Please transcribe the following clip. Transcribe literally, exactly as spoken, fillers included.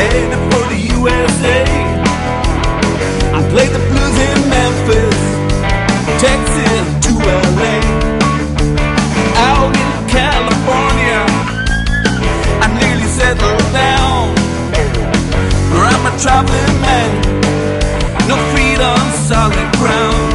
headed for the U S A. I played the blues in Memphis, Texas to L A. Out in California, I nearly settled down. I'm a traveling man, no feet on solid ground.